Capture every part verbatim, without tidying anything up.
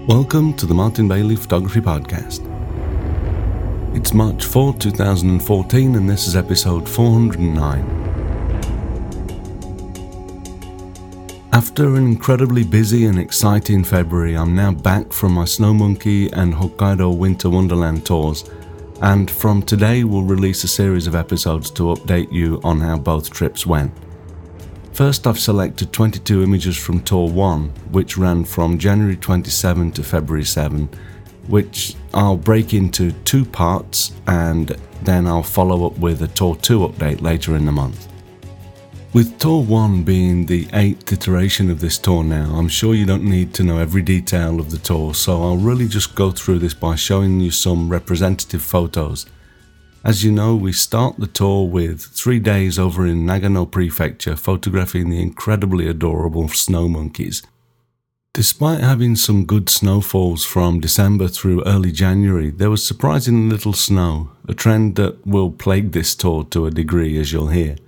Welcome to the Martin Bailey Photography Podcast. It's March fourth, two thousand fourteen, and this is episode four hundred nine. After an incredibly busy and exciting February, I'm now back from my Snow Monkey and Hokkaido Winter Wonderland tours, and from today we'll release a series of episodes to update you on how both trips went. First, I've selected twenty-two images from Tour one, which ran from January twenty-seventh to February seventh, which I'll break into two parts, and then I'll follow up with a Tour two update later in the month. With Tour one being the eighth iteration of this tour now, I'm sure you don't need to know every detail of the tour, so I'll really just go through this by showing you some representative photos. As you know, we start the tour with three days over in Nagano Prefecture photographing the incredibly adorable snow monkeys. Despite having some good snowfalls from December through early January, there was surprisingly little snow, a trend that will plague this tour to a degree, as you'll hear.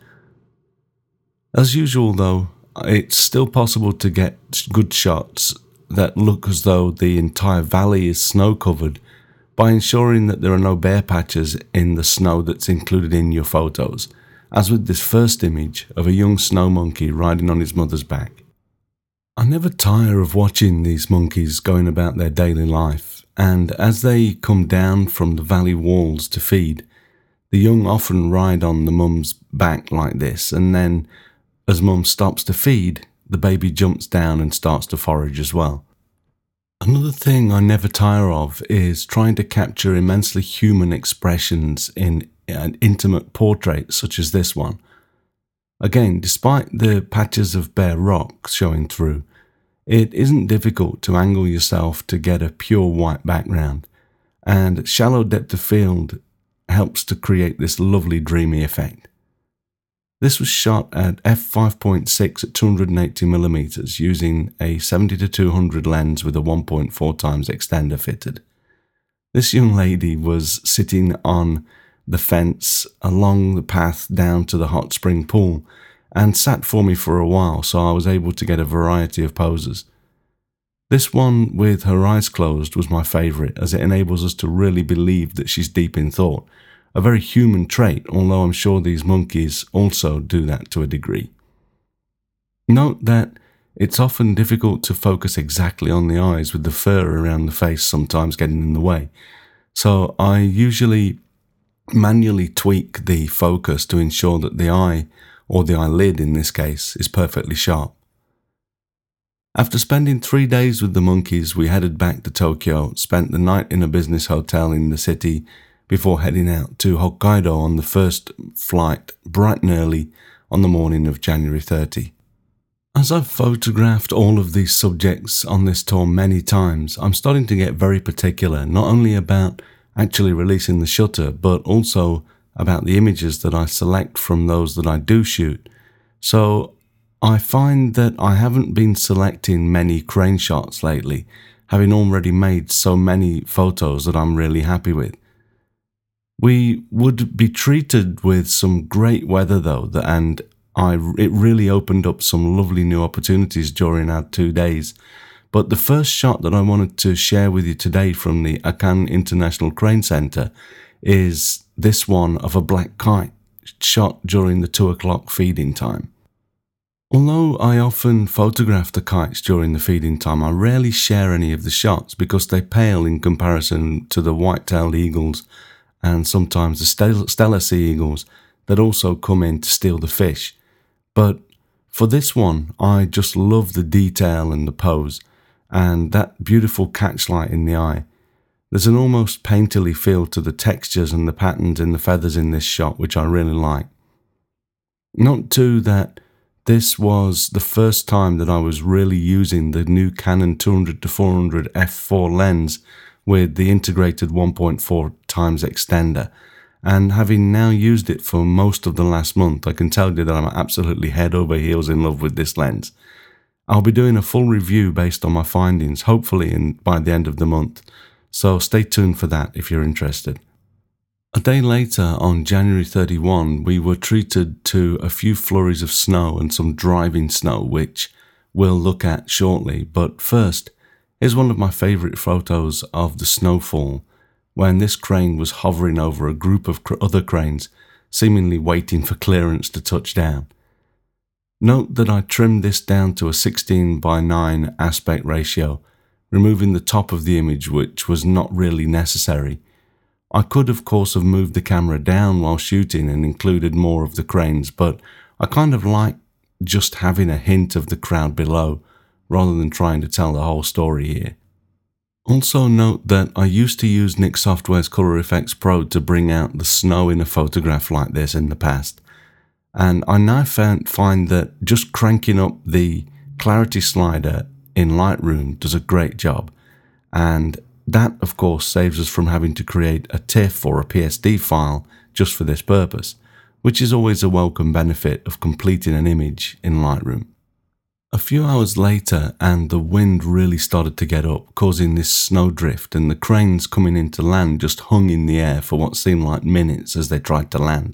As usual though, it's still possible to get good shots that look as though the entire valley is snow covered, by ensuring that there are no bare patches in the snow that's included in your photos, as with this first image of a young snow monkey riding on his mother's back. I never tire of watching these monkeys going about their daily life, and as they come down from the valley walls to feed, the young often ride on the mum's back like this, and then, as mum stops to feed, the baby jumps down and starts to forage as well. Another thing I never tire of is trying to capture immensely human expressions in an intimate portrait such as this one. Again, despite the patches of bare rock showing through, it isn't difficult to angle yourself to get a pure white background, and shallow depth of field helps to create this lovely dreamy effect. This was shot at f five point six at two hundred eighty millimeters using a seventy to two hundred lens with a one point four times extender fitted. This young lady was sitting on the fence along the path down to the hot spring pool and sat for me for a while, so I was able to get a variety of poses. This one with her eyes closed was my favourite, as it enables us to really believe that she's deep in thought. A very human trait, although I'm sure these monkeys also do that to a degree. Note that it's often difficult to focus exactly on the eyes, with the fur around the face sometimes getting in the way. So I usually manually tweak the focus to ensure that the eye, or the eyelid in this case, is perfectly sharp. After spending three days with the monkeys, we headed back to Tokyo, spent the night in a business hotel in the city, before heading out to Hokkaido on the first flight bright and early on the morning of January thirtieth. As I've photographed all of these subjects on this tour many times, I'm starting to get very particular, not only about actually releasing the shutter, but also about the images that I select from those that I do shoot. So I find that I haven't been selecting many crane shots lately, having already made so many photos that I'm really happy with. We would be treated with some great weather though, and I, it really opened up some lovely new opportunities during our two days. But the first shot that I wanted to share with you today from the Akan International Crane Center is this one of a black kite shot during the two o'clock feeding time. Although I often photograph the kites during the feeding time, I rarely share any of the shots because they pale in comparison to the white-tailed eagles and sometimes the Steller sea eagles that also come in to steal the fish. But for this one, I just love the detail and the pose, and that beautiful catchlight in the eye. There's an almost painterly feel to the textures and the patterns in the feathers in this shot, which I really like. Note too that this was the first time that I was really using the new Canon two hundred to four hundred f four lens with the integrated one point four times extender, and having now used it for most of the last month, I can tell you that I'm absolutely head over heels in love with this lens. I'll be doing a full review based on my findings, hopefully in, by the end of the month, so stay tuned for that if you're interested. A day later, on January thirty-first, we were treated to a few flurries of snow and some driving snow, which we'll look at shortly, but first, Here's one of my favourite photos of the snowfall, when this crane was hovering over a group of cr- other cranes, seemingly waiting for clearance to touch down. Note that I trimmed this down to a sixteen by nine aspect ratio, removing the top of the image, which was not really necessary. I could of course have moved the camera down while shooting and included more of the cranes, but I kind of like just having a hint of the crowd below, rather than trying to tell the whole story here. Also note that I used to use Nik Software's Color Efex Pro to bring out the snow in a photograph like this in the past, and I now found, find that just cranking up the clarity slider in Lightroom does a great job, and that of course saves us from having to create a TIFF or a P S D file just for this purpose, which is always a welcome benefit of completing an image in Lightroom. A few hours later, and the wind really started to get up, causing this snowdrift, and the cranes coming in to land just hung in the air for what seemed like minutes as they tried to land.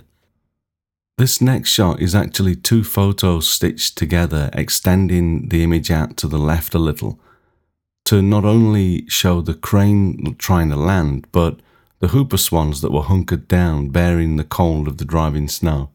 This next shot is actually two photos stitched together, extending the image out to the left a little, to not only show the crane trying to land, but the Hooper swans that were hunkered down, bearing the cold of the driving snow.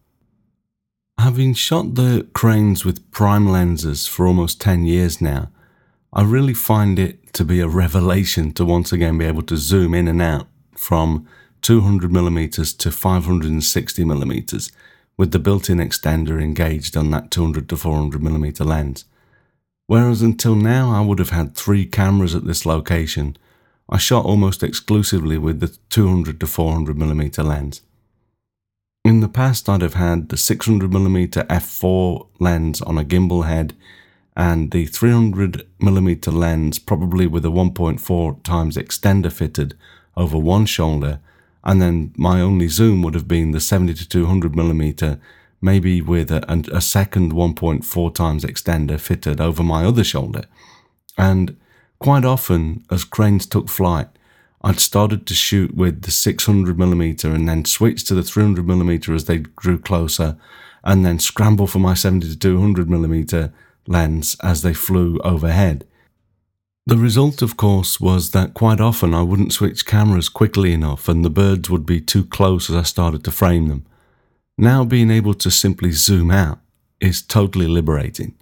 Having shot the cranes with prime lenses for almost ten years now, I really find it to be a revelation to once again be able to zoom in and out from two hundred millimeters to five hundred sixty millimeters with the built-in extender engaged on that two hundred to four hundred millimeter lens. Whereas until now I would have had three cameras at this location, I shot almost exclusively with the two hundred to four hundred millimeter lens. In the past, I'd have had the six hundred millimeter f four lens on a gimbal head and the three hundred millimeter lens, probably with a one point four times extender fitted over one shoulder, and then my only zoom would have been the seventy to two hundred millimeter, maybe with a, a second one point four times extender fitted over my other shoulder. And quite often, as cranes took flight, I'd started to shoot with the six hundred millimeter and then switch to the three hundred millimeter as they grew closer, and then scramble for my seventy to two hundred millimeter lens as they flew overhead. The result, of course, was that quite often I wouldn't switch cameras quickly enough and the birds would be too close as I started to frame them. Now being able to simply zoom out is totally liberating.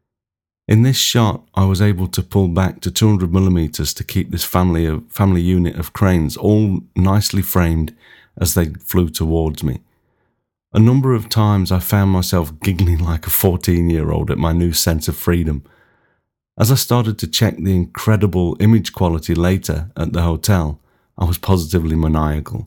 In this shot, I was able to pull back to two hundred millimeters to keep this family of family unit of cranes all nicely framed as they flew towards me. A number of times I found myself giggling like a fourteen-year-old at my new sense of freedom. As I started to check the incredible image quality later at the hotel, I was positively maniacal.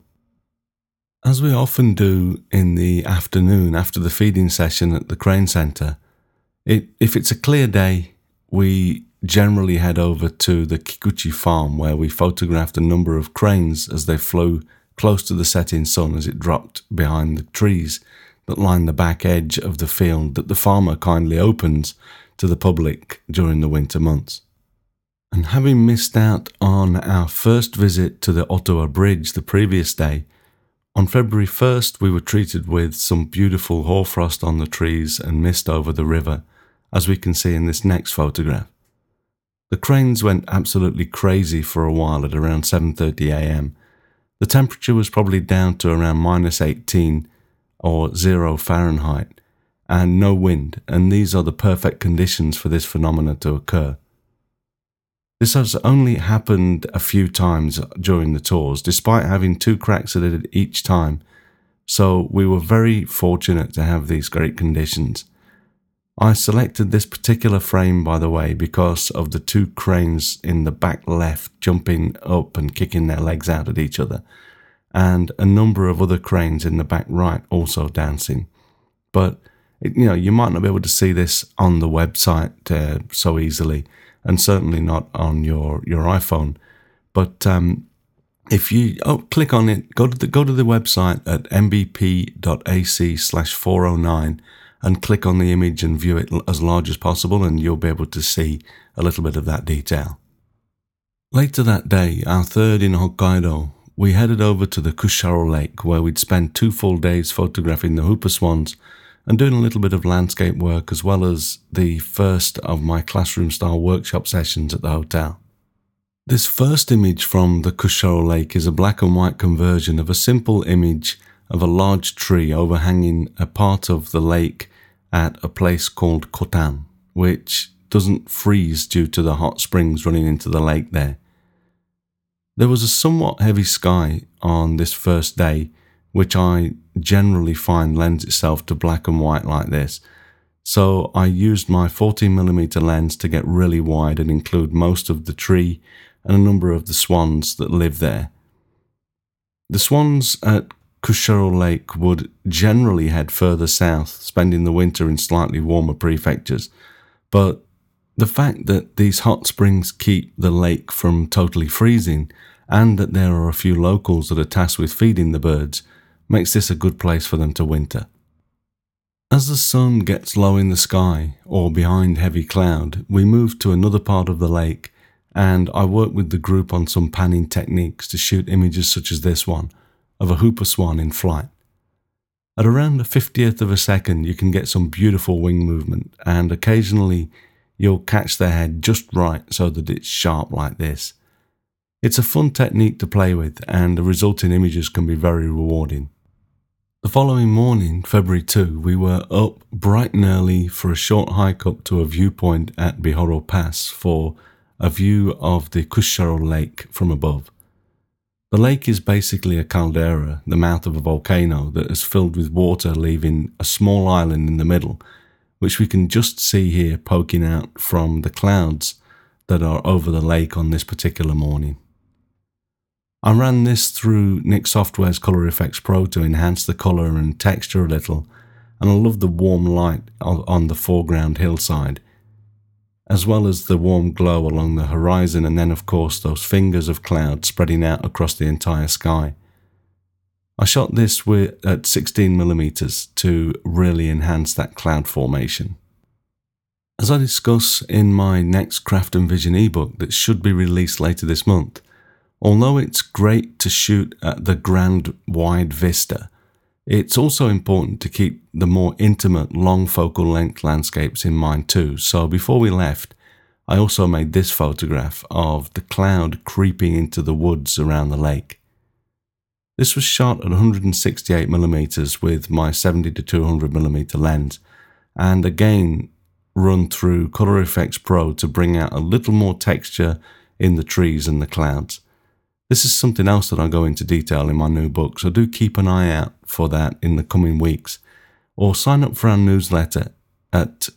As we often do in the afternoon after the feeding session at the Crane Centre, It, if it's a clear day, we generally head over to the Kikuchi farm where we photographed a number of cranes as they flew close to the setting sun as it dropped behind the trees that line the back edge of the field that the farmer kindly opens to the public during the winter months. And having missed out on our first visit to the Ottawa Bridge the previous day, on February first we were treated with some beautiful hoarfrost on the trees and mist over the river, as we can see in this next photograph. The cranes went absolutely crazy for a while at around seven thirty a m. The temperature was probably down to around minus eighteen or zero Fahrenheit, and no wind, and these are the perfect conditions for this phenomena to occur. This has only happened a few times during the tours, despite having two cracks at it each time, so we were very fortunate to have these great conditions. I selected this particular frame, by the way, because of the two cranes in the back left jumping up and kicking their legs out at each other, and a number of other cranes in the back right also dancing. But, you know, you might not be able to see this on the website uh, so easily, and certainly not on your, your iPhone. But um, if you oh, click on it, go to the, go to the website at mbp.ac slash 409, and click on the image and view it as large as possible, and you'll be able to see a little bit of that detail. Later that day, our third in Hokkaido, we headed over to the Kusharo Lake, where we'd spend two full days photographing the Hooper swans and doing a little bit of landscape work, as well as the first of my classroom-style workshop sessions at the hotel. This first image from the Cuchero Lake is a black and white conversion of a simple image of a large tree overhanging a part of the lake at a place called Khotan, which doesn't freeze due to the hot springs running into the lake there. There was a somewhat heavy sky on this first day, which I generally find lends itself to black and white like this, so I used my fourteen millimeter lens to get really wide and include most of the tree and a number of the swans that live there. The swans at Cuchero Lake would generally head further south, spending the winter in slightly warmer prefectures, but the fact that these hot springs keep the lake from totally freezing and that there are a few locals that are tasked with feeding the birds makes this a good place for them to winter. As the sun gets low in the sky or behind heavy cloud, we move to another part of the lake, and I work with the group on some panning techniques to shoot images such as this one of a whooper swan in flight. At around a fiftieth of a second you can get some beautiful wing movement, and occasionally you'll catch their head just right so that it's sharp like this. It's a fun technique to play with, and the resulting images can be very rewarding. The following morning, February second, we were up bright and early for a short hike up to a viewpoint at Bihoro Pass for a view of the Cuchero Lake from above. The lake is basically a caldera, the mouth of a volcano that is filled with water, leaving a small island in the middle, which we can just see here poking out from the clouds that are over the lake on this particular morning. I ran this through Nik Software's Color Efex Pro to enhance the colour and texture a little, and I love the warm light on the foreground hillside, as well as the warm glow along the horizon, and then of course those fingers of cloud spreading out across the entire sky. I shot this with, at sixteen millimeters to really enhance that cloud formation. As I discuss in my next Craft and Vision ebook that should be released later this month, although it's great to shoot at the grand wide vista, it's also important to keep the more intimate long focal length landscapes in mind too. So before we left, I also made this photograph of the cloud creeping into the woods around the lake. This was shot at one hundred sixty-eight millimeters with my seventy to two hundred millimeter lens, and again run through Color Efex Pro to bring out a little more texture in the trees and the clouds. This is something else that I'll go into detail in my new book, so do keep an eye out for that in the coming weeks, or sign up for our newsletter at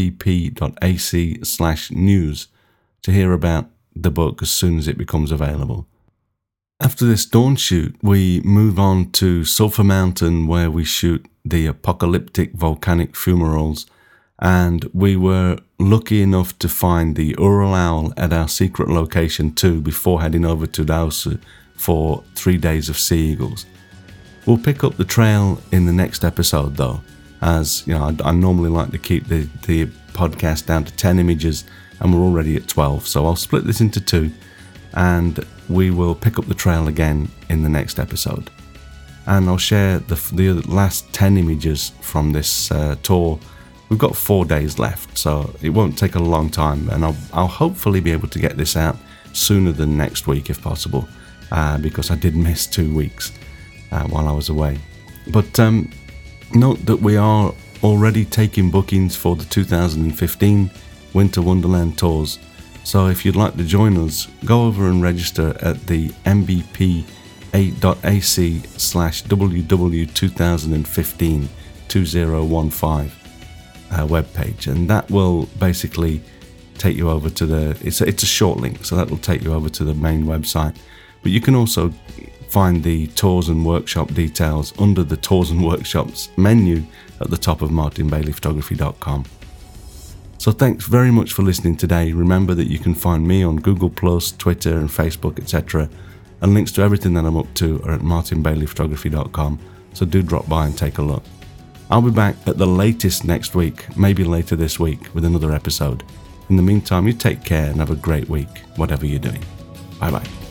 mbp.ac slash news to hear about the book as soon as it becomes available. After this dawn shoot, we move on to Sulphur Mountain, where we shoot the apocalyptic volcanic fumaroles, and we were lucky enough to find the Ural Owl at our secret location too before heading over to Daosu for three days of sea eagles. We'll pick up the trail in the next episode though, as you know, I, I normally like to keep the, the podcast down to ten images, and we're already at twelve, so I'll split this into two, and we will pick up the trail again in the next episode. And I'll share the, the last ten images from this uh, tour. We've got four days left, so it won't take a long time, and I'll, I'll hopefully be able to get this out sooner than next week if possible, uh, because I did miss two weeks uh, while I was away. But um, note that we are already taking bookings for the two thousand fifteen Winter Wonderland tours, so if you'd like to join us, go over and register at the m b p eight dot a c slash w w two thousand fifteen two thousand fifteen Uh, webpage, and that will basically take you over to the it's a, it's a short link, so that will take you over to the main website. But you can also find the tours and workshop details under the tours and workshops menu at the top of martin bailey photography dot com. So thanks very much for listening today. Remember that you can find me on Google plus, Twitter and Facebook, et cetera, and links to everything that I'm up to are at martin bailey photography dot com, so do drop by and take a look. I'll be back at the latest next week, maybe later this week, with another episode. In the meantime, you take care and have a great week, whatever you're doing. Bye bye.